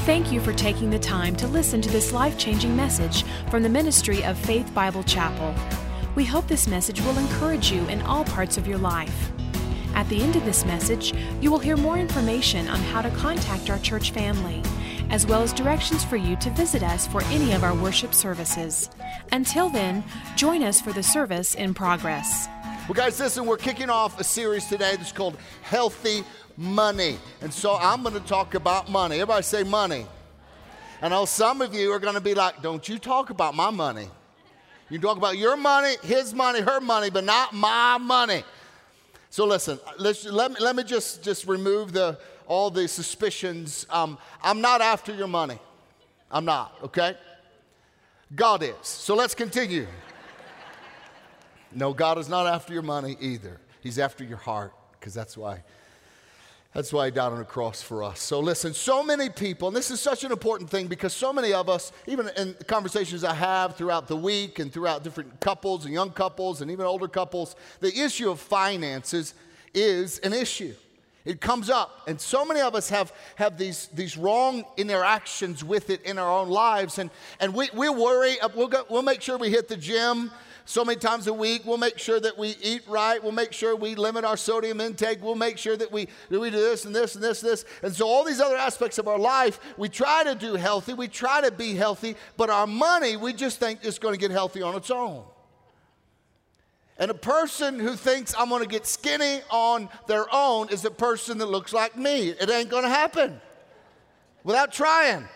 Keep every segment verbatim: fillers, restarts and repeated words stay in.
Thank you for taking the time to listen to this life-changing message from the ministry of Faith Bible Chapel. We hope this message will encourage you in all parts of your life. At the end of this message, you will hear more information on how to contact our church family, as well as directions for you to visit us for any of our worship services. Until then, join us for the service in progress. Well, guys, listen, we're kicking off a series today that's called Healthy Money. And so I'm going to talk about money. Everybody say money. I know some of you are going to be like, don't you talk about my money. You talk about your money, his money, her money, but not my money. So listen, let's, let, me, let me just, just remove the, all the suspicions. Um, I'm not after your money. I'm not, okay? God is. So let's continue. No, God is not after your money either. He's after your heart, because that's why. That's why he died on the cross for us. So listen, so many people, and this is such an important thing because so many of us, even in conversations I have throughout the week and throughout different couples and young couples and even older couples, the issue of finances is an issue. It comes up, and so many of us have, have these, these wrong interactions with it in our own lives, and, and we, we worry, we'll, go, we'll make sure we hit the gym so many times a week. We'll make sure that we eat right. We'll make sure we limit our sodium intake. We'll make sure that we, that we do this and this and this and this. And so all these other aspects of our life, we try to do healthy. We try to be healthy. But our money, we just think is going to get healthy on its own. And a person who thinks I'm going to get skinny on their own is a person that looks like me. It ain't going to happen without trying.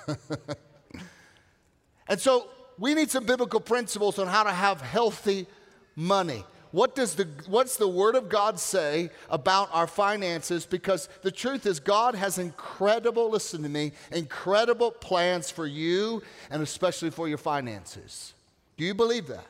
And so we need some biblical principles on how to have healthy money. What does the, what's the Word of God say about our finances? Because the truth is God has incredible, listen to me, incredible plans for you and especially for your finances. Do you believe that?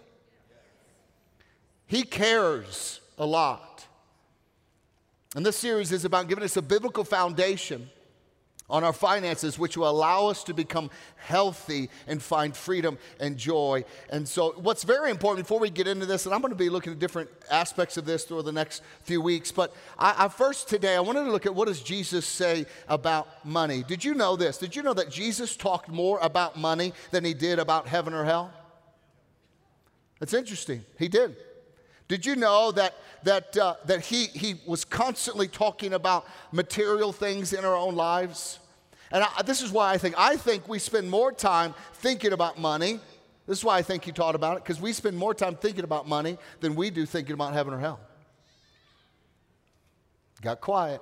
He cares a lot. And this series is about giving us a biblical foundation on our finances, which will allow us to become healthy and find freedom and joy. And so what's very important before we get into this, and I'm going to be looking at different aspects of this through the next few weeks, but I, I first today, I wanted to look at what does Jesus say about money. Did you know this? Did you know that Jesus talked more about money than he did about heaven or hell? That's interesting. He did. Did you know that that uh, that he he was constantly talking about material things in our own lives? And I, this is why I think I think we spend more time thinking about money. This is why I think he taught about it, because we spend more time thinking about money than we do thinking about heaven or hell. Got quiet.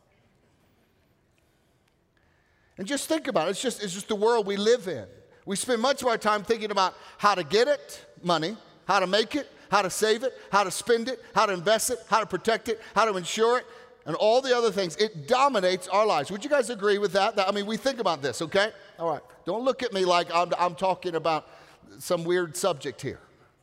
And just think about it. It's just it's just the world we live in. We spend much of our time thinking about how to get it, money, how to make it, how to save it, how to spend it, how to invest it, how to protect it, how to insure it, and all the other things. It dominates our lives. Would you guys agree with that? that I mean, we think about this, okay? All right. Don't look at me like I'm, I'm talking about some weird subject here.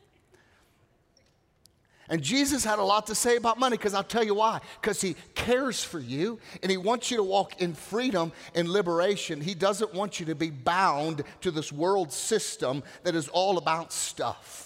And Jesus had a lot to say about money, because I'll tell you why. Because he cares for you, and he wants you to walk in freedom and liberation. He doesn't want you to be bound to this world system that is all about stuff.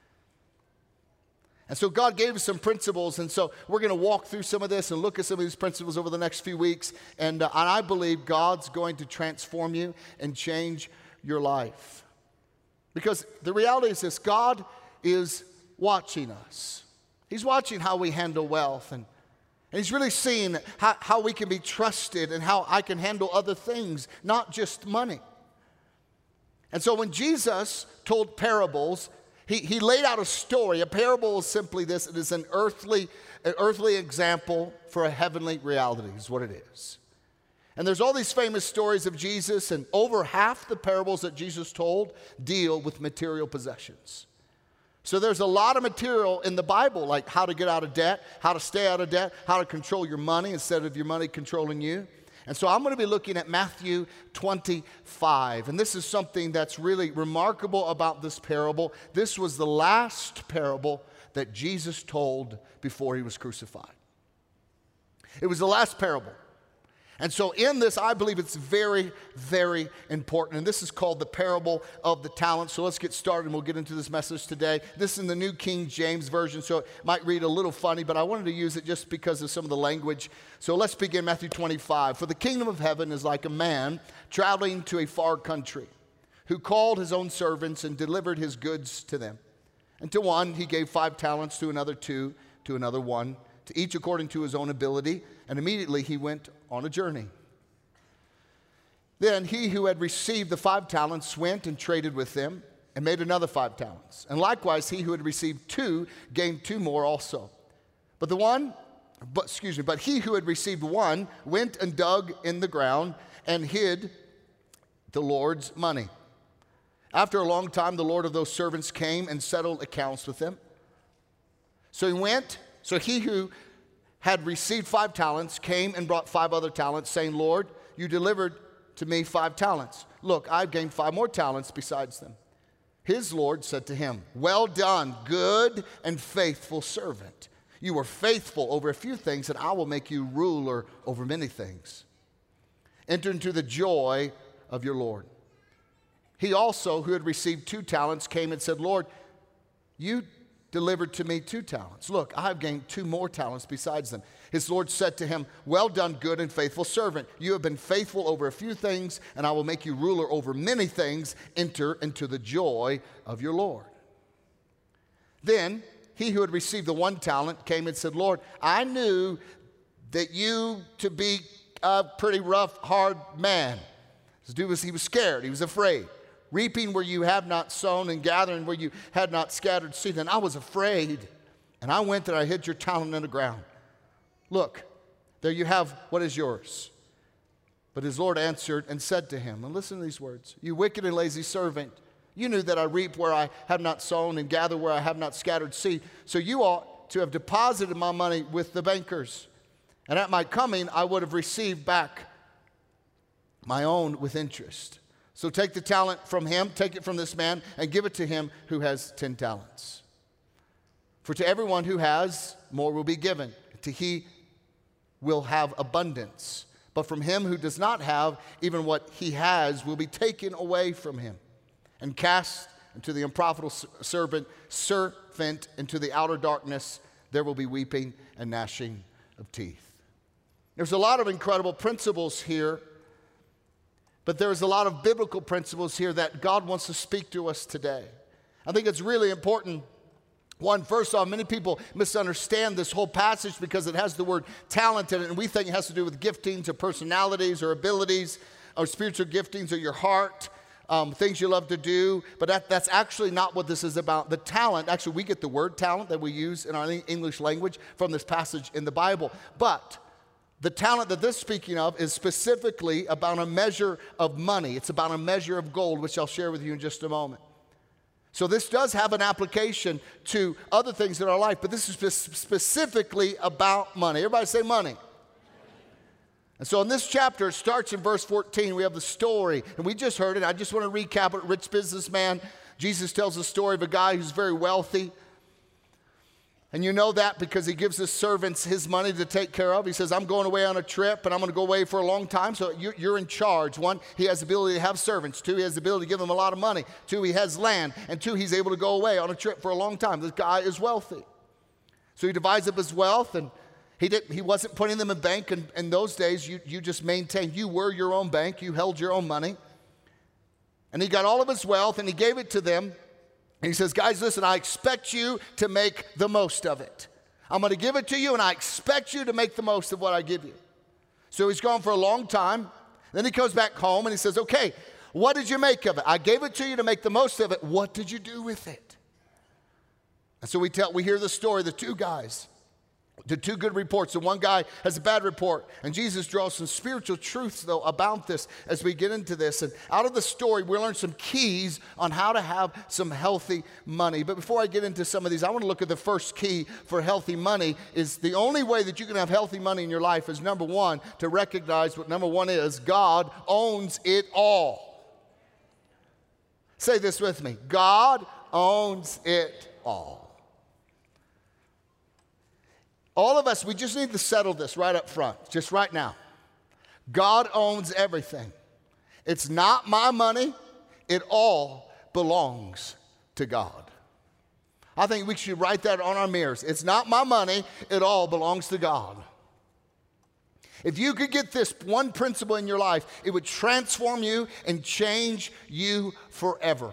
And so God gave us some principles, and so we're going to walk through some of this and look at some of these principles over the next few weeks, and, uh, and I believe God's going to transform you and change your life. Because the reality is this, God is watching us. He's watching how we handle wealth, and, and he's really seeing how, how we can be trusted and how I can handle other things, not just money. And so when Jesus told parables, He, he laid out a story. A parable is simply this. It is an earthly, an earthly example for a heavenly reality is what it is. And there's all these famous stories of Jesus, and over half the parables that Jesus told deal with material possessions. So there's a lot of material in the Bible, like how to get out of debt, how to stay out of debt, how to control your money instead of your money controlling you. And so I'm going to be looking at Matthew twenty-five. And this is something that's really remarkable about this parable. This was the last parable that Jesus told before he was crucified. It was the last parable. And so in this, I believe it's very, very important. And this is called the parable of the talents. So let's get started and we'll get into this message today. This is in the New King James Version, so it might read a little funny, but I wanted to use it just because of some of the language. So let's begin Matthew twenty-five. For the kingdom of heaven is like a man traveling to a far country, who called his own servants and delivered his goods to them. And to one he gave five talents, to another two, to another one, to each according to his own ability. And immediately he went on a journey. Then he who had received the five talents went and traded with them and made another five talents. And likewise he who had received two gained two more also. But the one, but excuse me, but he who had received one went and dug in the ground and hid the Lord's money. After a long time, the Lord of those servants came and settled accounts with them. So he went, so he who had received five talents came and brought five other talents, saying, Lord, you delivered to me five talents. Look, I've gained five more talents besides them. His Lord said to him, well done, good and faithful servant. You were faithful over a few things, and I will make you ruler over many things. Enter into the joy of your Lord. He also, who had received two talents, came and said, Lord, you delivered to me two talents. Look, I have gained two more talents besides them. His Lord said to him, well done, good and faithful servant. You have been faithful over a few things, and I will make you ruler over many things. Enter into the joy of your Lord. Then he who had received the one talent came and said, Lord, I knew that you to be a pretty rough, hard man. This dude was, he was scared. He was afraid. Reaping where you have not sown and gathering where you had not scattered seed. And I was afraid, and I went and I hid your talent in the ground. Look, there you have what is yours. But his Lord answered and said to him, and listen to these words, you wicked and lazy servant, you knew that I reap where I have not sown and gather where I have not scattered seed. So you ought to have deposited my money with the bankers. And at my coming, I would have received back my own with interest. So take the talent from him, take it from this man, and give it to him who has ten talents. For to everyone who has, more will be given. To he will have abundance. But from him who does not have, even what he has will be taken away from him. And cast into the unprofitable servant, servant into the outer darkness, there will be weeping and gnashing of teeth. There's a lot of incredible principles here. But there's a lot of biblical principles here that God wants to speak to us today. I think it's really important. One, first off, many people misunderstand this whole passage because it has the word talent in it, and we think it has to do with giftings or personalities or abilities or spiritual giftings or your heart, um, things you love to do. But that, that's actually not what this is about. The talent, actually, we get the word talent that we use in our English language from this passage in the Bible. But the talent that this is speaking of is specifically about a measure of money. It's about a measure of gold, which I'll share with you in just a moment. So this does have an application to other things in our life, but this is spe- specifically about money. Everybody say money. And so in this chapter, it starts in verse fourteen. We have the story, and we just heard it. I just want to recap it. Rich businessman. Jesus tells the story of a guy who's very wealthy. And you know that because he gives his servants his money to take care of. He says, I'm going away on a trip, and I'm going to go away for a long time, so you're in charge. One, he has the ability to have servants. Two, he has the ability to give them a lot of money. Two, he has land. And two, he's able to go away on a trip for a long time. This guy is wealthy. So he divides up his wealth, and he didn't, he wasn't putting them in bank. And in those days, you, you just maintained. You were your own bank. You held your own money. And he got all of his wealth, and he gave it to them. And he says, guys, listen, I expect you to make the most of it. I'm going to give it to you, and I expect you to make the most of what I give you. So he's gone for a long time. Then he comes back home, and he says, okay, what did you make of it? I gave it to you to make the most of it. What did you do with it? And so we tell, we hear the story, the two guys. The two good reports. The one guy has a bad report. And Jesus draws some spiritual truths, though, about this as we get into this. And out of the story, we learn some keys on how to have some healthy money. But before I get into some of these, I want to look at the first key for healthy money. Is the only way that you can have healthy money in your life is, number one, to recognize what number one is. God owns it all. Say this with me. God owns it all. All of us, we just need to settle this right up front, just right now. God owns everything. It's not my money. It all belongs to God. I think we should write that on our mirrors. It's not my money. It all belongs to God. If you could get this one principle in your life, it would transform you and change you forever.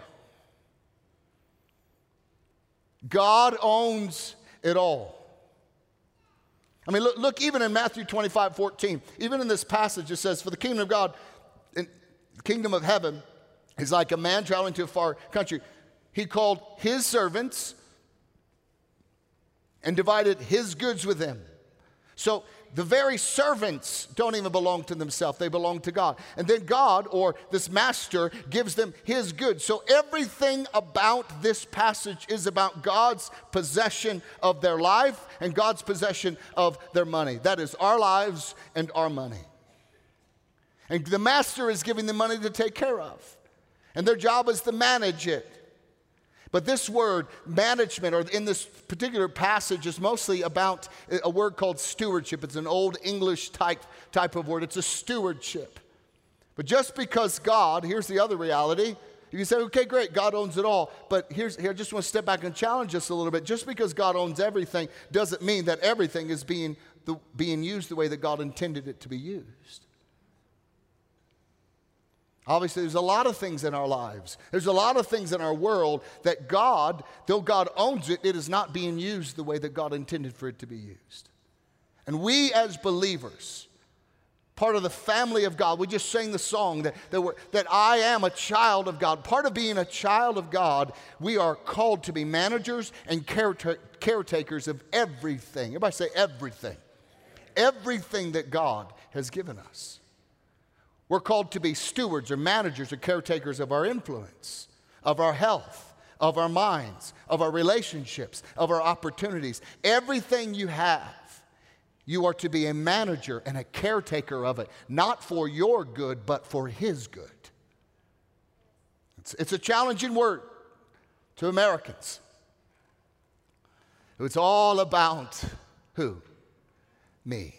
God owns it all. I mean, look, look even in Matthew twenty-five fourteen, even in this passage, it says, for the kingdom of God, in the kingdom of heaven, is like a man traveling to a far country. He called his servants and divided his goods with them. So the very servants don't even belong to themselves. They belong to God. And then God, or this master, gives them his goods. So everything about this passage is about God's possession of their life and God's possession of their money. That is our lives and our money. And the master is giving them money to take care of. And their job is to manage it. But this word, management, or in this particular passage, is mostly about a word called stewardship. It's an old English type, type of word. It's a stewardship. But just because God, here's the other reality. You say, okay, great, God owns it all. But here's, here, I just want to step back and challenge us a little bit. Just because God owns everything doesn't mean that everything is being, the, being used the way that God intended it to be used. Obviously, there's a lot of things in our lives. There's a lot of things in our world that God, though God owns it, it is not being used the way that God intended for it to be used. And we as believers, part of the family of God, we just sang the song that, that, we're, that I am a child of God. Part of being a child of God, we are called to be managers and careta- caretakers of everything. Everybody say everything. Everything that God has given us. We're called to be stewards or managers or caretakers of our influence, of our health, of our minds, of our relationships, of our opportunities. Everything you have, you are to be a manager and a caretaker of it, not for your good, but for His good. It's, it's a challenging word to Americans. It's all about who? Me.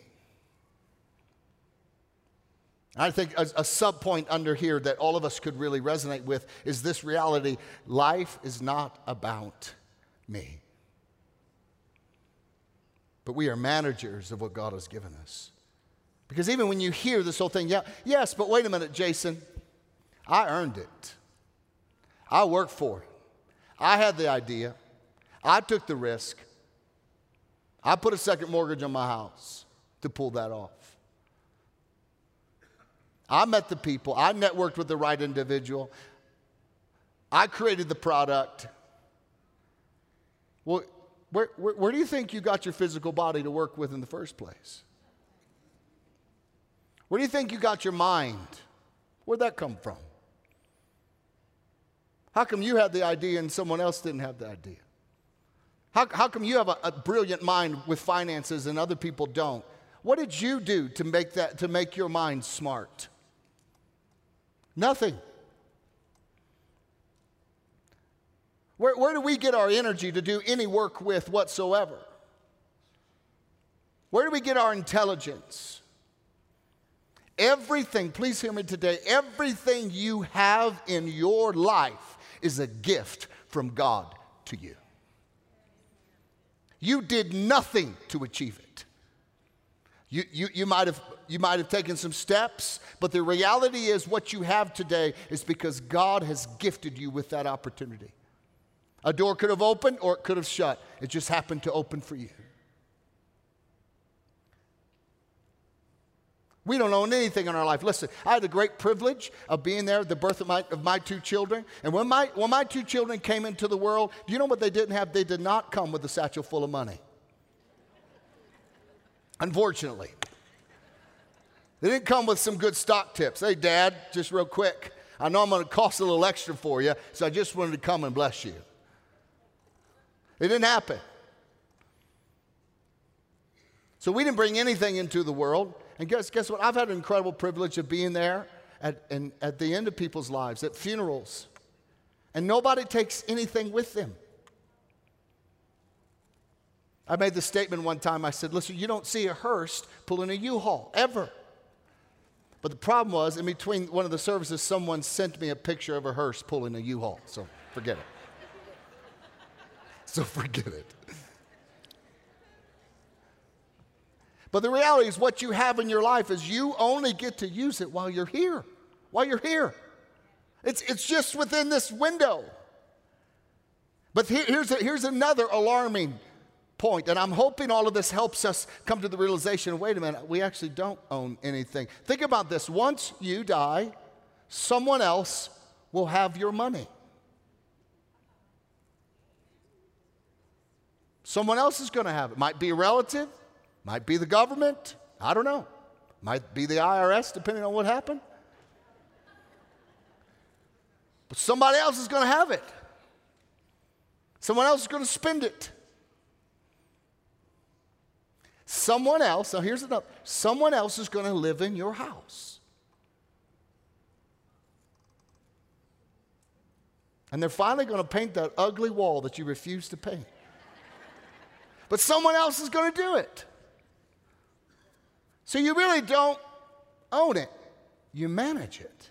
I think a, a sub-point under here that all of us could really resonate with is this reality: life is not about me. But we are managers of what God has given us. Because even when you hear this whole thing, yeah, yes, but wait a minute, Jason, I earned it. I worked for it. I had the idea. I took the risk. I put a second mortgage on my house to pull that off. I met the people. I networked with the right individual. I created the product. Well, where, where, where do you think you got your physical body to work with in the first place? Where do you think you got your mind? Where'd that come from? How come you had the idea and someone else didn't have the idea? How, how come you have a, a brilliant mind with finances and other people don't? What did you do to make that, to make your mind smart? Nothing. Where, where do we get our energy to do any work with whatsoever? Where do we get our intelligence? Everything, please hear me today, everything you have in your life is a gift from God to you. You did nothing to achieve it. You, you, you, might have, you might have taken some steps, but the reality is what you have today is because God has gifted you with that opportunity. A door could have opened or it could have shut. It just happened to open for you. We don't own anything in our life. Listen, I had the great privilege of being there at the birth of my, of my two children. And when my, when my two children came into the world, do you know what they didn't have? They did not come with a satchel full of money. Unfortunately. They didn't come with some good stock tips. Hey, Dad, just real quick, I know I'm going to cost a little extra for you, so I just wanted to come and bless you. It didn't happen. So we didn't bring anything into the world. And guess, guess what? I've had an incredible privilege of being there at, and, at the end of people's lives, at funerals. And nobody takes anything with them. I made the statement one time. I said, listen, you don't see a hearse pulling a U-Haul, ever. But the problem was, in between one of the services, someone sent me a picture of a hearse pulling a U-Haul. So forget it. So forget it. But the reality is what you have in your life is you only get to use it while you're here. While you're here. It's, it's just within this window. But here, here's, a, here's another alarming point, and I'm hoping all of this helps us come to the realization, wait a minute, we actually don't own anything. Think about this. Once you die, someone else will have your money. Someone else is going to have it. Might be a relative, might be the government, I don't know. Might be the I R S, depending on what happened. But somebody else is going to have it. Someone else is going to spend it. Someone else, now here's another, someone else is going to live in your house. And they're finally going to paint that ugly wall that you refuse to paint. But someone else is going to do it. So you really don't own it. You manage it.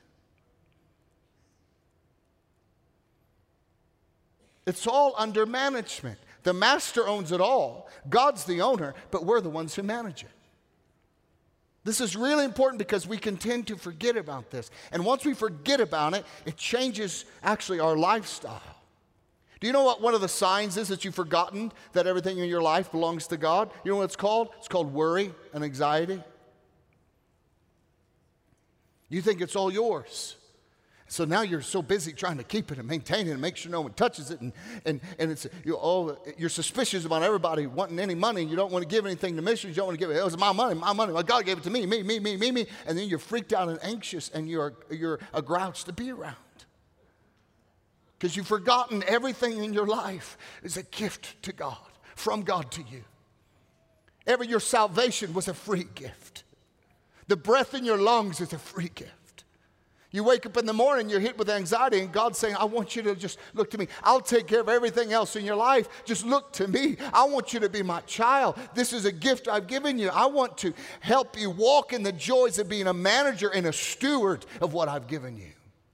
It's all under management. The master owns it all. God's the owner, but we're the ones who manage it. This is really important because we can tend to forget about this. And once we forget about it, it changes actually our lifestyle. Do you know what one of the signs is that you've forgotten that everything in your life belongs to God? You know what it's called? It's called worry and anxiety. You think it's all yours. So now you're so busy trying to keep it and maintain it and make sure no one touches it. And, and, and it's, you oh, you're suspicious about everybody wanting any money. You don't want to give anything to missions. You don't want to give it. It was my money, my money. Well, God gave it to me, me, me, me, me, me. And then you're freaked out and anxious and you're, you're a grouch to be around. Because you've forgotten everything in your life is a gift to God, from God to you. Ever your salvation was a free gift. The breath in your lungs is a free gift. You wake up in the morning, you're hit with anxiety, and God's saying, I want you to just look to me. I'll take care of everything else in your life. Just look to me. I want you to be my child. This is a gift I've given you. I want to help you walk in the joys of being a manager and a steward of what I've given you.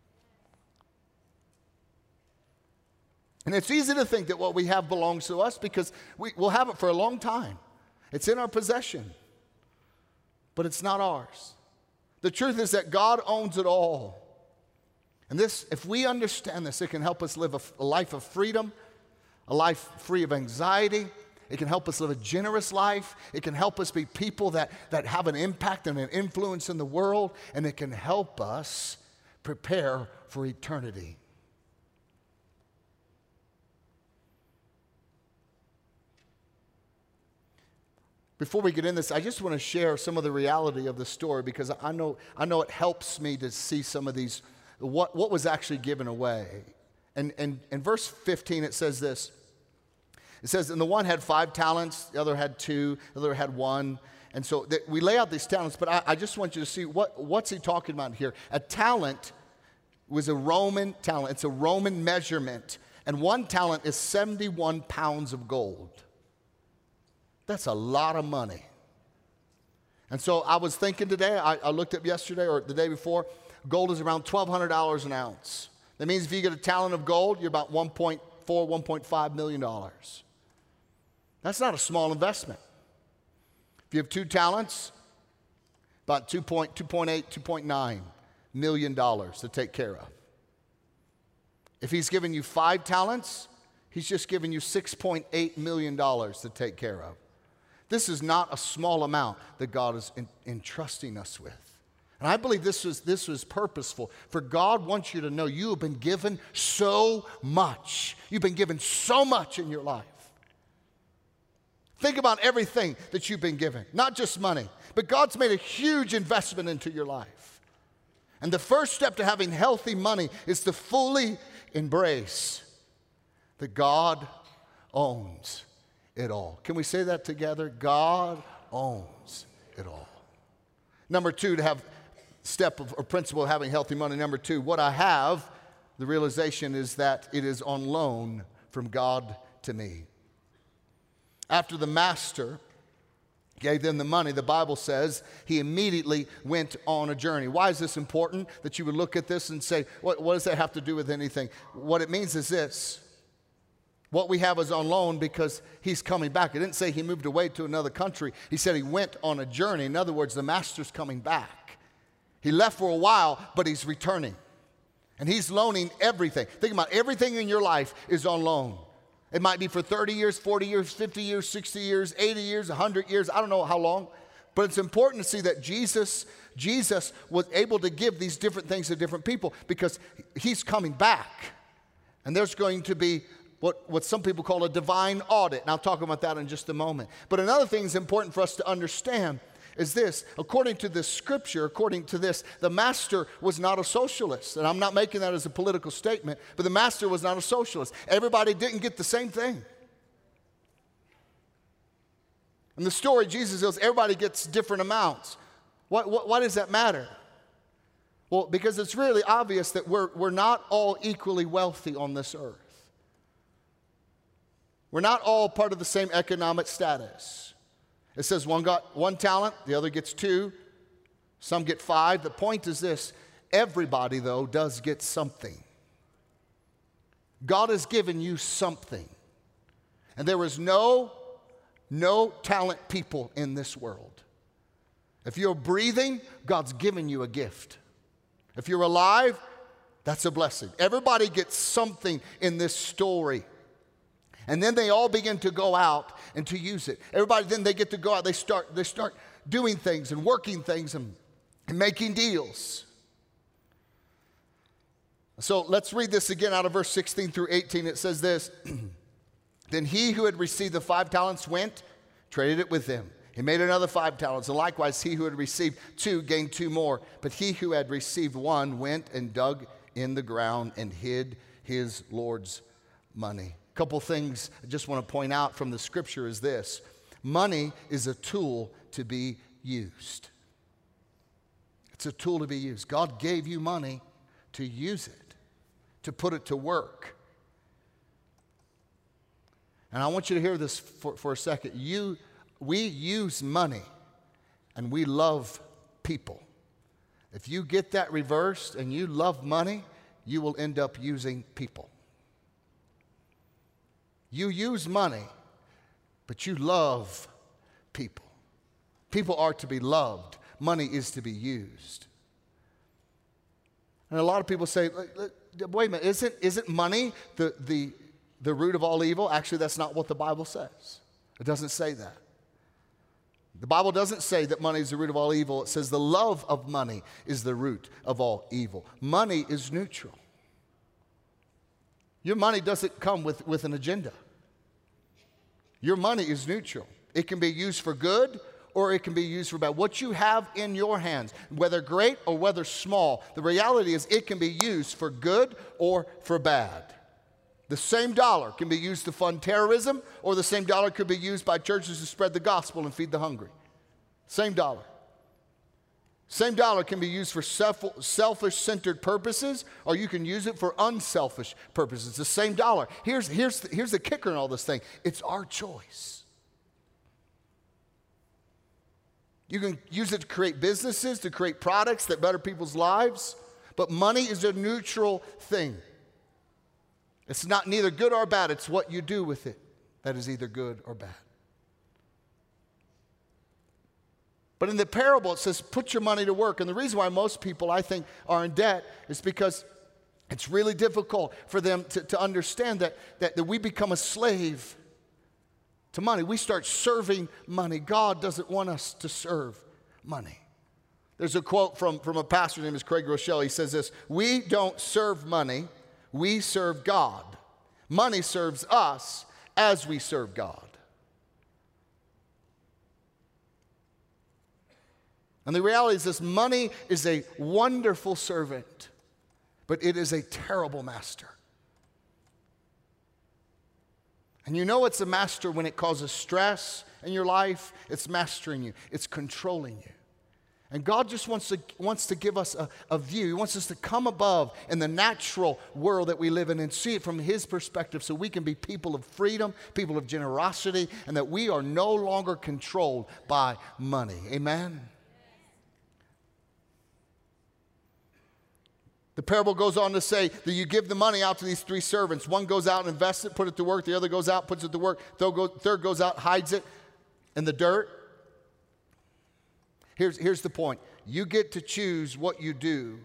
And it's easy to think that what we have belongs to us because we, we'll have it for a long time. It's in our possession, but it's not ours. The truth is that God owns it all. And this, if we understand this, it can help us live a, a life of freedom, a life free of anxiety. It can help us live a generous life. It can help us be people that, that have an impact and an influence in the world. And it can help us prepare for eternity. Before we get in this, I just want to share some of the reality of the story because I know, I know it helps me to see some of these, what, what was actually given away. And, and in verse fifteen, it says this. It says, and the one had five talents, the other had two, the other had one. And so th- we lay out these talents, but I, I just want you to see what, what's he talking about here. A talent was a Roman talent. It's a Roman measurement. And one talent is seventy-one pounds of gold. That's a lot of money. And so I was thinking today, I, I looked up yesterday or the day before, gold is around twelve hundred dollars an ounce. That means if you get a talent of gold, you're about one point four, one point five million dollars. That's not a small investment. If you have two talents, about two point eight, two point nine million dollars to take care of. If he's given you five talents, he's just given you six point eight million dollars to take care of. This is not a small amount that God is in, entrusting us with. And I believe this was, this was purposeful. For God wants you to know you have been given so much. You've been given so much in your life. Think about everything that you've been given, not just money, but God's made a huge investment into your life. And the first step to having healthy money is to fully embrace that God owns it all. Can we say that together? God owns it all. Number two, to have step of, or principle of having healthy money. Number two, what I have, the realization is that it is on loan from God to me. After the master gave them the money, the Bible says he immediately went on a journey. Why is this important that you would look at this and say, what, what does that have to do with anything? What it means is this. What we have is on loan because he's coming back. It didn't say he moved away to another country. He said he went on a journey. In other words, the master's coming back. He left for a while, but he's returning. And he's loaning everything. Think about it. Everything in your life is on loan. It might be for thirty years, forty years, fifty years, sixty years, eighty years, one hundred years. I don't know how long. But it's important to see that Jesus, Jesus was able to give these different things to different people because he's coming back. And there's going to be what, what some people call a divine audit. And I'll talk about that in just a moment. But another thing that's important for us to understand is this. According to this scripture, according to this, the master was not a socialist. And I'm not making that as a political statement, but the master was not a socialist. Everybody didn't get the same thing. In the story, Jesus says everybody gets different amounts. What, what, why does that matter? Well, because it's really obvious that we're, we're not all equally wealthy on this earth. We're not all part of the same economic status. It says one got one talent, the other gets two, some get five. The point is this, everybody, though, does get something. God has given you something. And there is no, no talent people in this world. If you're breathing, God's given you a gift. If you're alive, that's a blessing. Everybody gets something in this story. And then they all begin to go out and to use it. Everybody, then they get to go out. They start, they start doing things and working things and, and making deals. So let's read this again out of verse sixteen through eighteen. It says this. Then he who had received the five talents went, traded it with them. He made another five talents. And likewise, he who had received two gained two more. But he who had received one went and dug in the ground and hid his Lord's money. A couple things I just want to point out from the scripture is this. Money is a tool to be used. It's a tool to be used. God gave you money to use it, to put it to work. And I want you to hear this for, for a second. You, we use money and we love people. If you get that reversed and you love money, you will end up using people. You use money, but you love people. People are to be loved. Money is to be used. And a lot of people say, wait a minute, isn't, isn't money the, the, the root of all evil? Actually, that's not what the Bible says. It doesn't say that. The Bible doesn't say that money is the root of all evil. It says the love of money is the root of all evil. Money is neutral. Your money doesn't come with, with an agenda. Your money is neutral. It can be used for good or it can be used for bad. What you have in your hands, whether great or whether small, the reality is it can be used for good or for bad. The same dollar can be used to fund terrorism, or the same dollar could be used by churches to spread the gospel and feed the hungry. Same dollar. Same dollar can be used for self, selfish-centered purposes, or you can use it for unselfish purposes. It's the same dollar. Here's, here's, the, here's the kicker in all this thing. It's our choice. You can use it to create businesses, to create products that better people's lives, but money is a neutral thing. It's not neither good or bad. It's what you do with it that is either good or bad. But in the parable, it says, put your money to work. And the reason why most people, I think, are in debt is because it's really difficult for them to, to understand that, that, that we become a slave to money. We start serving money. God doesn't want us to serve money. There's a quote from, from a pastor named Craig Rochelle. He says this, we don't serve money, we serve God. Money serves us as we serve God. And the reality is this, money is a wonderful servant, but it is a terrible master. And you know it's a master when it causes stress in your life. It's mastering you. It's controlling you. And God just wants to, wants to give us a, a view. He wants us to come above in the natural world that we live in and see it from His perspective so we can be people of freedom, people of generosity, and that we are no longer controlled by money. Amen? The parable goes on to say that you give the money out to these three servants. One goes out and invests it, put it to work. The other goes out, puts it to work. Third goes out, hides it in the dirt. Here's, here's the point. You get to choose what you do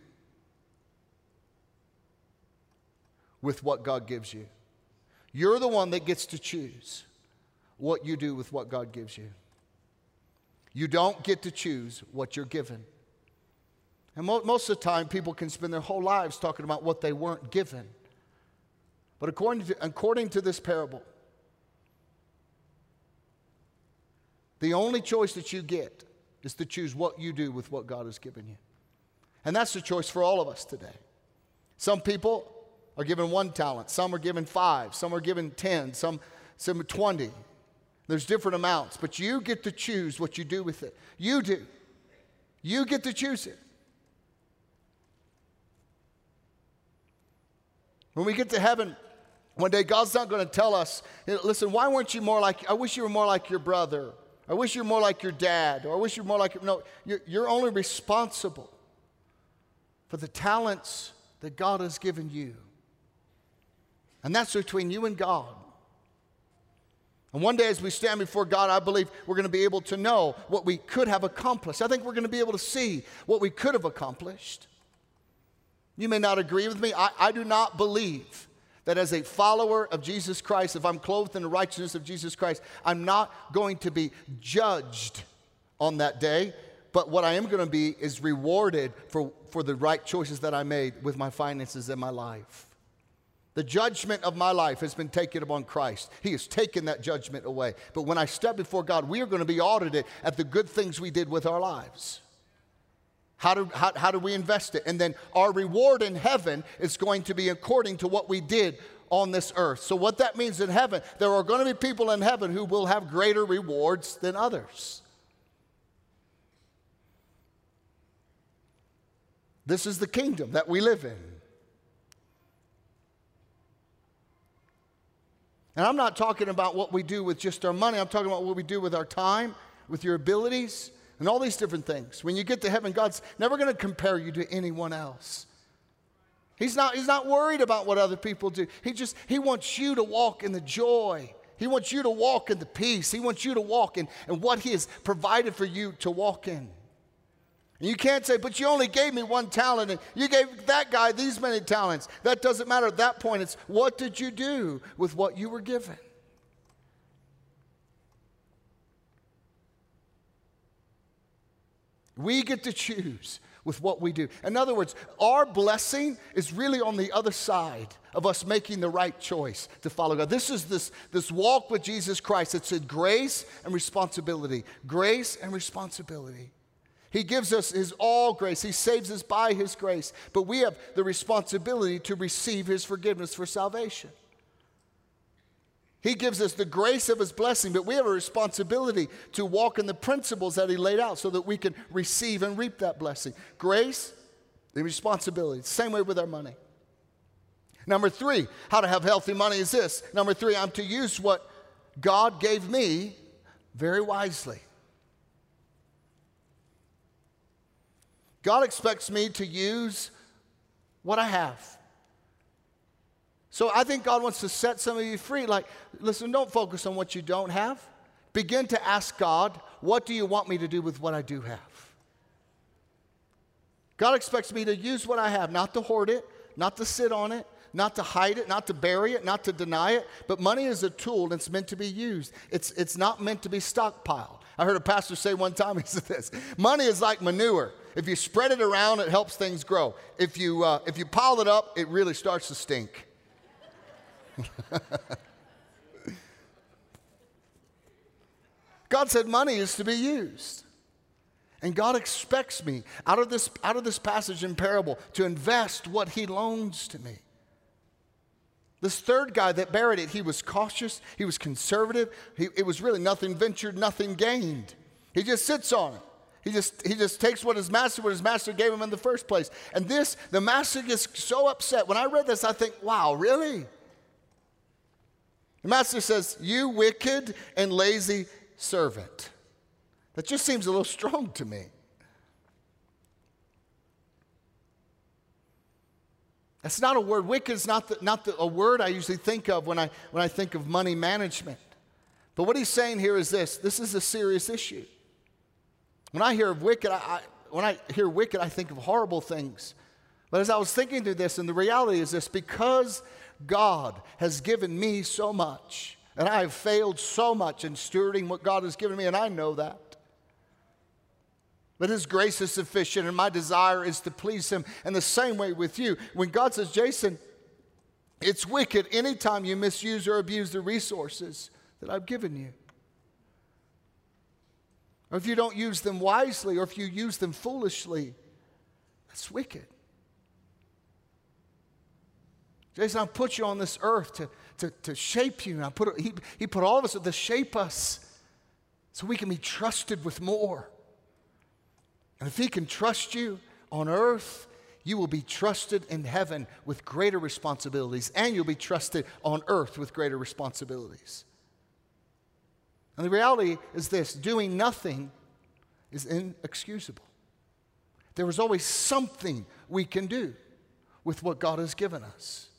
with what God gives you. You're the one that gets to choose what you do with what God gives you. You don't get to choose what you're given. And mo- most of the time, people can spend their whole lives talking about what they weren't given. But according to, according to this parable, the only choice that you get is to choose what you do with what God has given you. And that's the choice for all of us today. Some people are given one talent. Some are given five. Some are given ten. Some, some twenty. There's different amounts. But you get to choose what you do with it. You do. You get to choose it. When we get to heaven, one day God's not going to tell us, listen, why weren't you more like, I wish you were more like your brother. I wish you were more like your dad. Or I wish you were more like, no, you're, you're only responsible for the talents that God has given you. And that's between you and God. And one day as we stand before God, I believe we're going to be able to know what we could have accomplished. I think we're going to be able to see what we could have accomplished. You may not agree with me. I, I do not believe that as a follower of Jesus Christ, if I'm clothed in the righteousness of Jesus Christ, I'm not going to be judged on that day. But what I am going to be is rewarded for, for the right choices that I made with my finances and my life. The judgment of my life has been taken upon Christ. He has taken that judgment away. But when I step before God, we are going to be audited at the good things we did with our lives. How do, how, how do we invest it? And then our reward in heaven is going to be according to what we did on this earth. So what that means in heaven, there are going to be people in heaven who will have greater rewards than others. This is the kingdom that we live in. And I'm not talking about what we do with just our money. I'm talking about what we do with our time, with your abilities, and all these different things. When you get to heaven, God's never going to compare you to anyone else. He's not, he's not worried about what other people do. He just, he wants you to walk in the joy. He wants you to walk in the peace. He wants you to walk in, in what He has provided for you to walk in. And you can't say, but you only gave me one talent, and you gave that guy these many talents. That doesn't matter at that point. It's what did you do with what you were given? We get to choose with what we do. In other words, our blessing is really on the other side of us making the right choice to follow God. This is this, this walk with Jesus Christ. It's a grace and responsibility. Grace and responsibility. He gives us His all grace. He saves us by His grace. But we have the responsibility to receive His forgiveness for salvation. He gives us the grace of His blessing, but we have a responsibility to walk in the principles that He laid out so that we can receive and reap that blessing. Grace and responsibility. Same way with our money. Number three, how to have healthy money is this. Number three, I'm to use what God gave me very wisely. God expects me to use what I have. So I think God wants to set some of you free. Like, listen, don't focus on what you don't have. Begin to ask God, what do you want me to do with what I do have? God expects me to use what I have, not to hoard it, not to sit on it, not to hide it, not to bury it, not to deny it. But money is a tool and it's meant to be used. It's, it's not meant to be stockpiled. I heard a pastor say one time, he said this, money is like manure. If you spread it around, it helps things grow. If you, uh, if you pile it up, it really starts to stink. God said money is to be used. And God expects me, out of this, out of this passage in parable, to invest what He loans to me. This third guy that buried it, he was cautious, he was conservative. He, it was really nothing ventured, nothing gained. He just sits on it. He just, he just takes what his master, what his master gave him in the first place. And this, the master gets so upset. When I read this, I think, wow, really? The master says, you wicked and lazy servant. That just seems a little strong to me. That's not a word. Wicked is not, the, not the, a word I usually think of when I, when I think of money management. But what he's saying here is this. This is a serious issue. When I hear of wicked, I, I, when I hear wicked, I think of horrible things. But as I was thinking through this, and the reality is this, because God has given me so much, and I have failed so much in stewarding what God has given me, and I know that. But His grace is sufficient, and my desire is to please Him. And the same way with you. When God says, Jason, it's wicked anytime you misuse or abuse the resources that I've given you. Or if you don't use them wisely, or if you use them foolishly, that's wicked. Jason, I put you on this earth to, to, to shape you. And I put, he, he put all of us to shape us so we can be trusted with more. And if He can trust you on earth, you will be trusted in heaven with greater responsibilities, and you'll be trusted on earth with greater responsibilities. And the reality is this, doing nothing is inexcusable. There is always something we can do with what God has given us.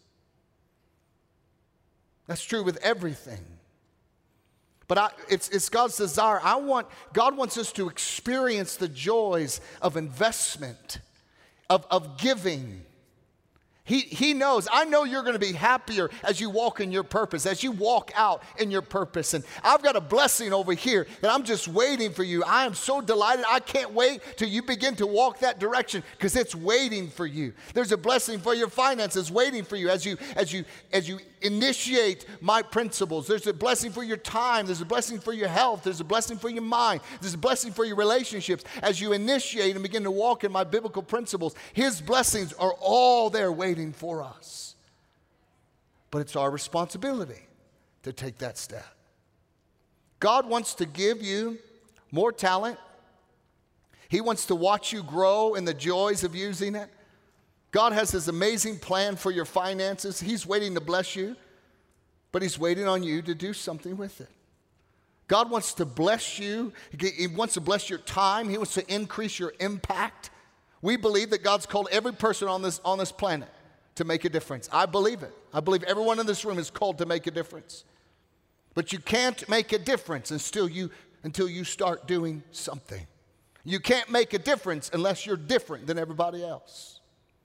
That's true with everything. But I, it's, it's God's desire. I want, God wants us to experience the joys of investment, of, of giving. He, he knows, I know you're going to be happier as you walk in your purpose, as you walk out in your purpose. And I've got a blessing over here that I'm just waiting for you. I am so delighted. I can't wait till you begin to walk that direction because it's waiting for you. There's a blessing for your finances waiting for you as you, as you, as you initiate my principles. There's a blessing for your time. There's a blessing for your health. There's a blessing for your mind. There's a blessing for your relationships. As you initiate and begin to walk in my biblical principles, His blessings are all there waiting for us. But it's our responsibility to take that step. God wants to give you more talent. He wants to watch you grow in the joys of using it. God has His amazing plan for your finances. He's waiting to bless you, but He's waiting on you to do something with it. God wants to bless you. He wants to bless your time. He wants to increase your impact. We believe that God's called every person on this, on this planet to make a difference. I believe it. I believe everyone in this room is called to make a difference. But you can't make a difference until you, until you start doing something. You can't make a difference unless you're different than everybody else.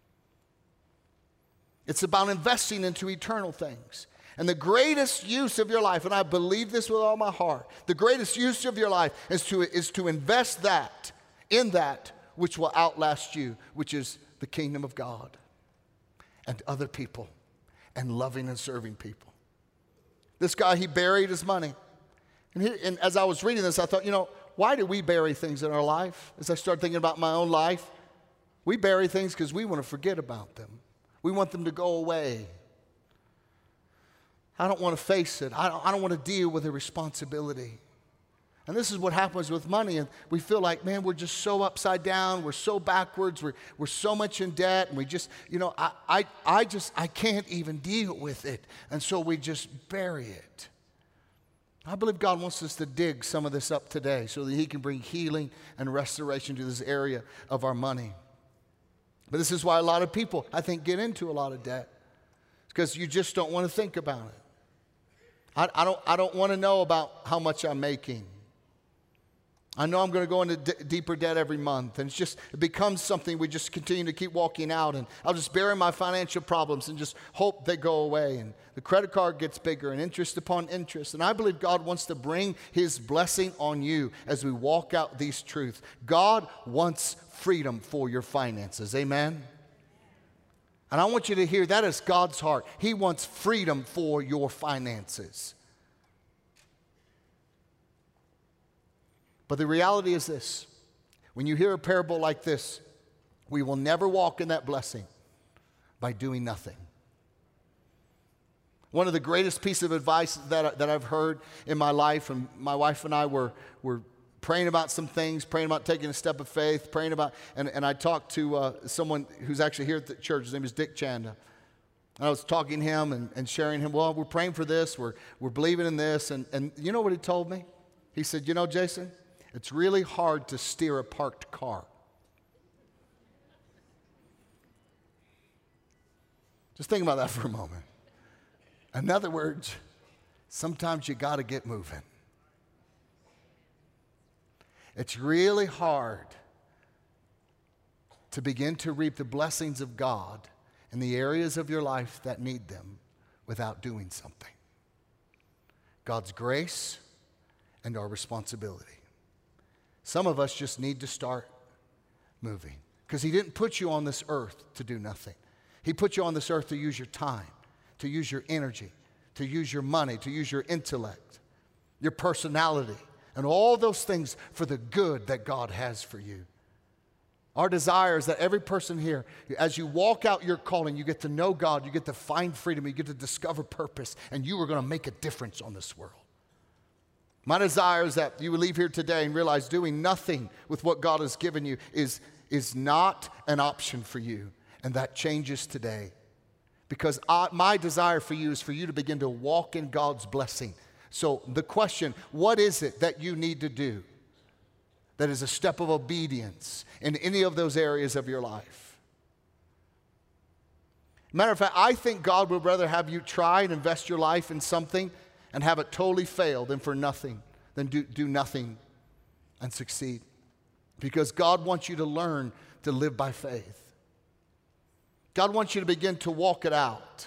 It's about investing into eternal things. And the greatest use of your life, and I believe this with all my heart, the greatest use of your life is to, is to invest that in that which will outlast you, which is the kingdom of God and other people and loving and serving people. This guy, he buried his money. And, he, and as I was reading this, I thought, you know, why do we bury things in our life? As I started thinking about my own life, we bury things because we want to forget about them. We want them to go away. I don't want to face it. I don't, I don't want to deal with the responsibility. And this is what happens with money. And we feel like, man, we're just so upside down. We're so backwards. We're, we're so much in debt. And we just, you know, I, I, I just, I can't even deal with it. And so we just bury it. I believe God wants us to dig some of this up today so that He can bring healing and restoration to this area of our money. But this is why a lot of people, I think, get into a lot of debt. It's because you just don't want to think about it. I, I don't, I don't want to know about how much I'm making. I know I'm going to go into d- deeper debt every month. And it's just, it becomes something we just continue to keep walking out. And I'll just bury my financial problems and just hope they go away. And the credit card gets bigger and interest upon interest. And I believe God wants to bring His blessing on you as we walk out these truths. God wants freedom for your finances. Amen? And I want you to hear that is God's heart. He wants freedom for your finances. But the reality is this. When you hear a parable like this, we will never walk in that blessing by doing nothing. One of the greatest pieces of advice that, that I've heard in my life, and my wife and I were, were praying about some things, praying about taking a step of faith, praying about, and, and I talked to uh, someone who's actually here at the church. His name is Dick Chanda. And I was talking to him and, and sharing him, well, we're praying for this, we're, we're believing in this. And, and you know what he told me? He said, you know, Jason, it's really hard to steer a parked car. Just think about that for a moment. In other words, sometimes you got to get moving. It's really hard to begin to reap the blessings of God in the areas of your life that need them without doing something. God's grace and our responsibility. Some of us just need to start moving because He didn't put you on this earth to do nothing. He put you on this earth to use your time, to use your energy, to use your money, to use your intellect, your personality, and all those things for the good that God has for you. Our desire is that every person here, as you walk out your calling, you get to know God, you get to find freedom, you get to discover purpose, and you are going to make a difference on this world. My desire is that you will leave here today and realize doing nothing with what God has given you is, is not an option for you, and that changes today. Because I, my desire for you is for you to begin to walk in God's blessing. So the question, what is it that you need to do that is a step of obedience in any of those areas of your life? Matter of fact, I think God would rather have you try and invest your life in something and have it totally fail than for nothing, than do, do nothing and succeed. Because God wants you to learn to live by faith. God wants you to begin to walk it out.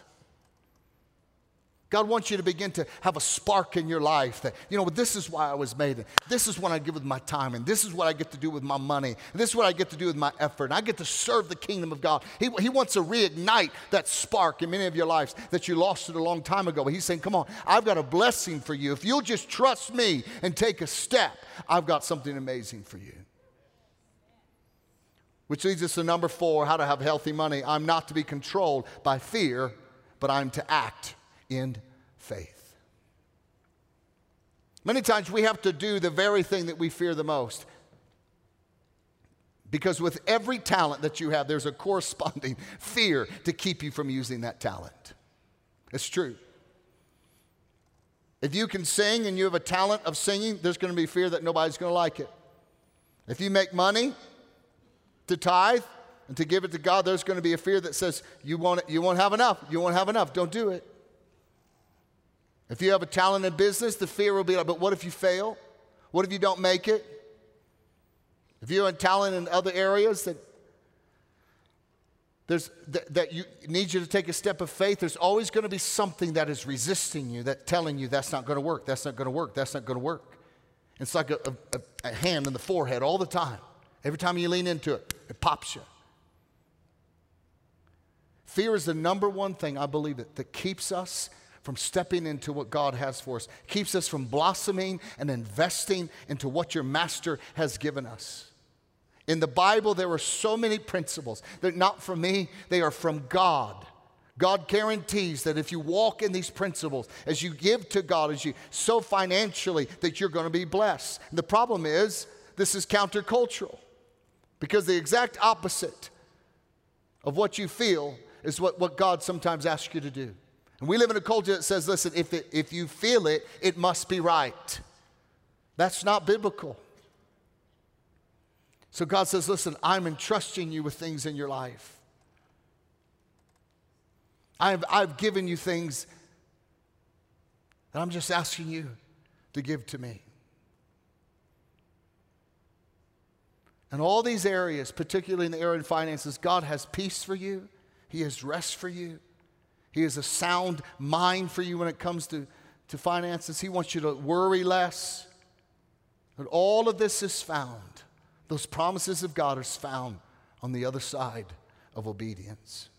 God wants you to begin to have a spark in your life that, you know, this is why I was made. This is what I give with my time, and this is what I get to do with my money. And this is what I get to do with my effort. And I get to serve the kingdom of God. He, he wants to reignite that spark in many of your lives that you lost it a long time ago. But He's saying, come on, I've got a blessing for you. If you'll just trust me and take a step, I've got something amazing for you. Which leads us to number four, how to have healthy money. I'm not to be controlled by fear, but I'm to act in faith. Many times we have to do the very thing that we fear the most. Because with every talent that you have, there's a corresponding fear to keep you from using that talent. It's true. If you can sing and you have a talent of singing, there's going to be fear that nobody's going to like it. If you make money to tithe and to give it to God, there's going to be a fear that says you won't, you won't have enough. You won't have enough. Don't do it. If you have a talent in business, the fear will be like, but what if you fail? What if you don't make it? If you have a talent in other areas that there's that, that you need you to take a step of faith, there's always going to be something that is resisting you, that telling you that's not going to work, that's not going to work, that's not going to work. It's like a, a, a hand in the forehead all the time. Every time you lean into it, it pops you. Fear is the number one thing, I believe, it, that keeps us from stepping into what God has for us, keeps us from blossoming and investing into what your master has given us. In the Bible, there are so many principles. They're not from me, they are from God. God guarantees that if you walk in these principles, as you give to God, as you sow financially, that you're going to be blessed. And the problem is, this is countercultural. Because the exact opposite of what you feel is what, what God sometimes asks you to do. And we live in a culture that says, listen, if, it, if you feel it, it must be right. That's not biblical. So God says, listen, I'm entrusting you with things in your life. I've, I've given you things that I'm just asking you to give to me. And all these areas, particularly in the area of finances, God has peace for you. He has rest for you. He has a sound mind for you when it comes to, to finances. He wants you to worry less. But all of this is found. Those promises of God are found on the other side of obedience.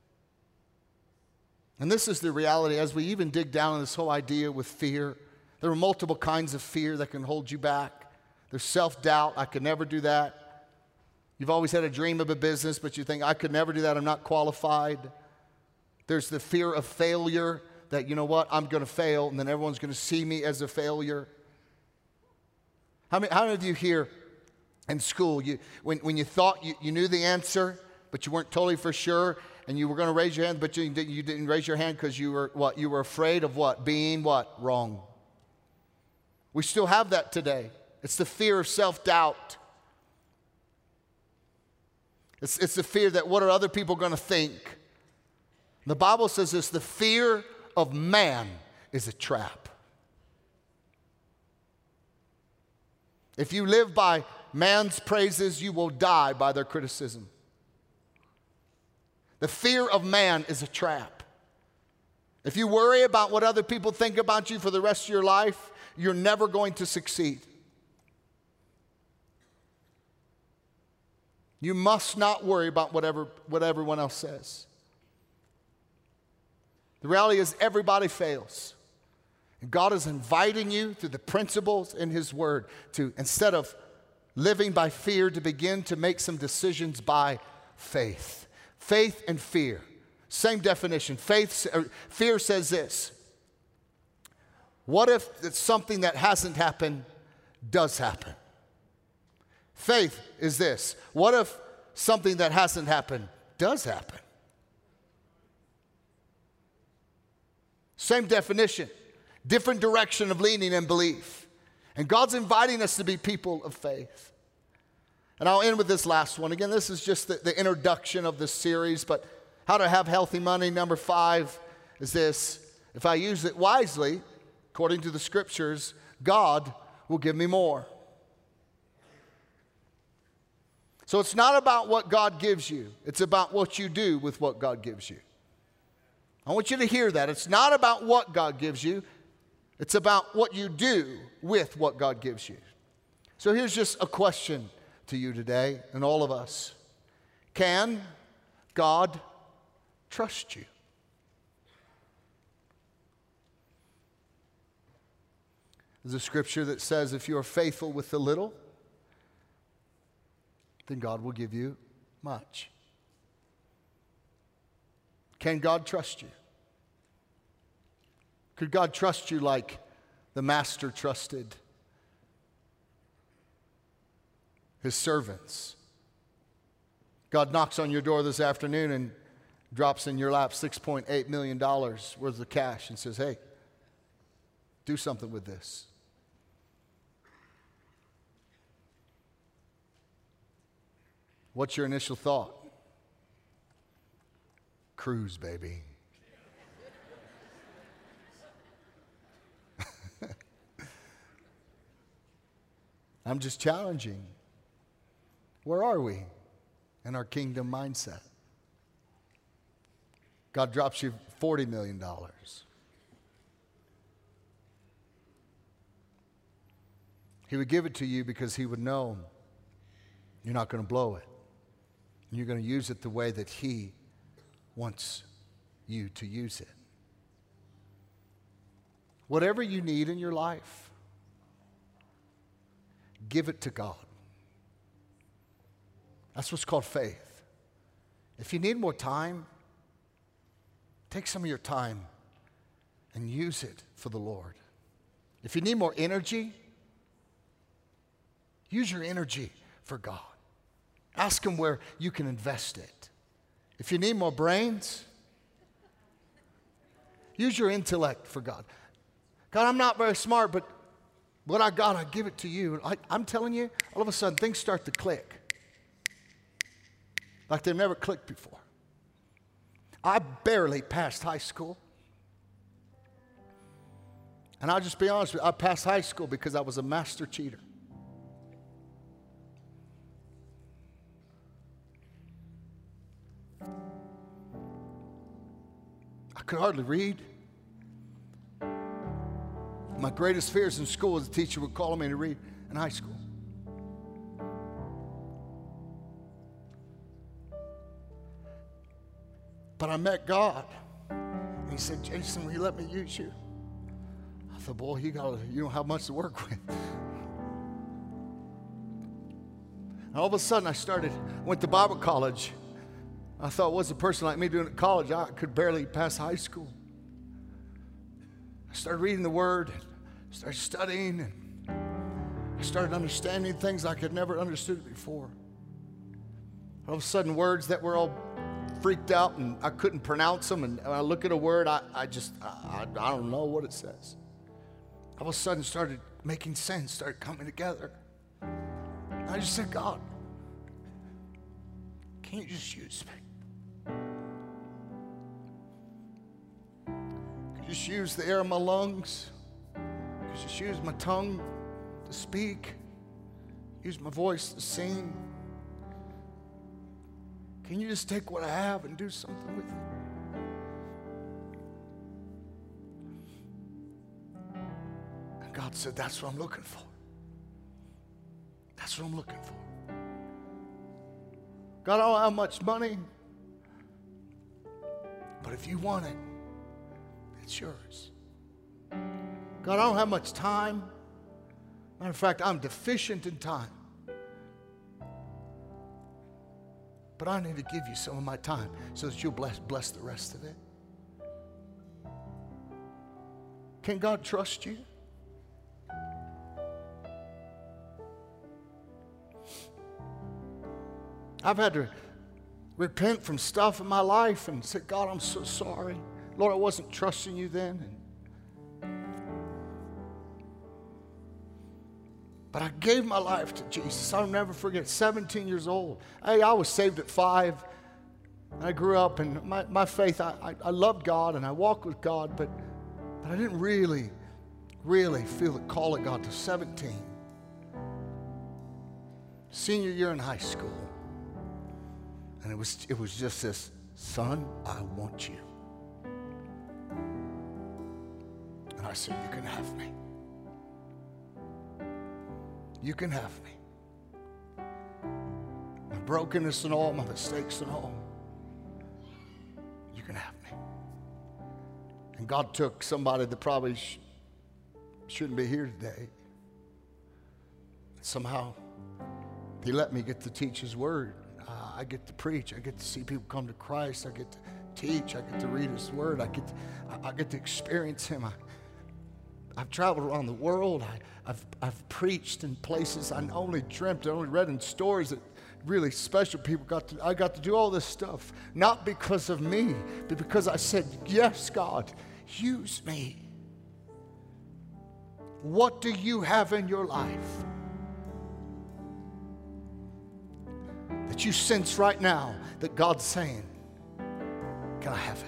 And this is the reality as we even dig down in this whole idea with fear. There are multiple kinds of fear that can hold you back. There's self-doubt. I could never do that. You've always had a dream of a business, but you think, I could never do that. I'm not qualified. There's the fear of failure, that, you know what, I'm going to fail, and then everyone's going to see me as a failure. How many, how many of you here in school, you, when, when you thought you, you knew the answer, but you weren't totally for sure, and you were going to raise your hand, but you, you didn't raise your hand because you were what? You were afraid of what? Being what? Wrong. We still have that today. It's the fear of self-doubt. It's, it's the fear that what are other people going to think? The Bible says this, the fear of man is a trap. If you live by man's praises, you will die by their criticism. The fear of man is a trap. If you worry about what other people think about you for the rest of your life, you're never going to succeed. You must not worry about whatever, what everyone else says. The reality is everybody fails. And God is inviting you through the principles in His Word to, instead of living by fear, to begin to make some decisions by faith. Faith and fear, same definition. Faith, or fear says this: what if it's something that hasn't happened does happen? Faith is this: what if something that hasn't happened does happen? Same definition, different direction of leaning and belief. And God's inviting us to be people of faith. And I'll end with this last one. Again, this is just the, the introduction of this series, but how to have healthy money. Number five is this: if I use it wisely, according to the scriptures, God will give me more. So it's not about what God gives you. It's about what you do with what God gives you. I want you to hear that. It's not about what God gives you. It's about what you do with what God gives you. So here's just a question to you today and all of us. Can God trust you? There's a scripture that says if you are faithful with the little, then God will give you much. Can God trust you? Could God trust you like the master trusted his servants? God knocks on your door this afternoon and drops in your lap six point eight million dollars worth of cash and says, hey, do something with this. What's your initial thought? Cruise, baby. I'm just challenging. Where are we in our kingdom mindset? God drops you forty million dollars. He would give it to you because He would know you're not going to blow it. And you're going to use it the way that He wants you to use it. Whatever you need in your life, give it to God. That's what's called faith. If you need more time, take some of your time and use it for the Lord. If you need more energy, use your energy for God. Ask Him where you can invest it. If you need more brains, use your intellect for God. God, I'm not very smart, but what I got, I give it to you. I, I'm telling you, all of a sudden, things start to click. Like they've never clicked before. I barely passed high school. And I'll just be honest with you, I passed high school because I was a master cheater. I could hardly read. My greatest fears in school was the teacher would call me to read in high school. But I met God. And He said, Jason, will you let me use you? I thought, boy, you, got, you don't have much to work with. And all of a sudden, I started, went to Bible college. I thought, what's a person like me doing at college? I could barely pass high school. I started reading the Word, started studying, and I started understanding things I could never understood before. All of a sudden, words that were all freaked out and I couldn't pronounce them, and when I look at a word, I, I just, I, I don't know what it says. All of a sudden, started making sense, started coming together. And I just said, God, can you just use me? Could you just use the air of my lungs? Could you just use my tongue to speak? Use my voice to sing? Can you just take what I have and do something with it? And God said, that's what I'm looking for. That's what I'm looking for. God, I don't have much money, but if you want it, it's yours. God, I don't have much time. Matter of fact, I'm deficient in time. But I need to give you some of my time so that you'll bless, bless the rest of it. Can God trust you? I've had to repent from stuff in my life and say, God, I'm so sorry. Lord, I wasn't trusting you then. And But I gave my life to Jesus. I'll never forget, seventeen years old. Hey, I was saved at five. I grew up, and my, my faith, I, I, I loved God, and I walked with God, but, but I didn't really, really feel the call of God to seventeen. Senior year in high school. And it was, it was just this, son, I want you. And I said, you can have me. You can have me. My brokenness and all, my mistakes and all. You can have me. And God took somebody that probably sh- shouldn't be here today. Somehow, He let me get to teach His Word. Uh, I get to preach. I get to see people come to Christ. I get to teach. I get to read His Word. I get to, I, I get to experience Him. I, I've traveled around the world. I, I've, I've preached in places I only dreamt, I only read in stories that really special people got to, I got to do all this stuff, not because of me, but because I said, yes, God, use me. What do you have in your life that you sense right now that God's saying, can I have it?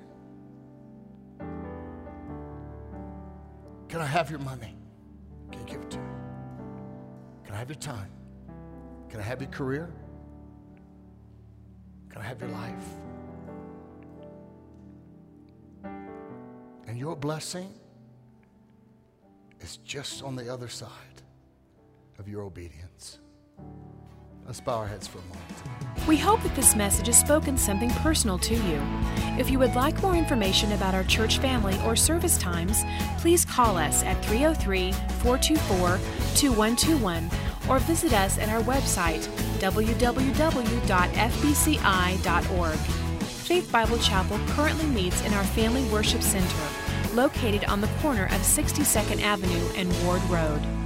Can I have your money? Can you give it to me? Can I have your time? Can I have your career? Can I have your life? And your blessing is just on the other side of your obedience. Let's bow our heads for a moment. We hope that this message has spoken something personal to you. If you would like more information about our church family or service times, please call us at three oh three, four two four, two one two one or visit us at our website, w w w dot f b c i dot org. Faith Bible Chapel currently meets in our Family Worship Center, located on the corner of sixty-second Avenue and Ward Road.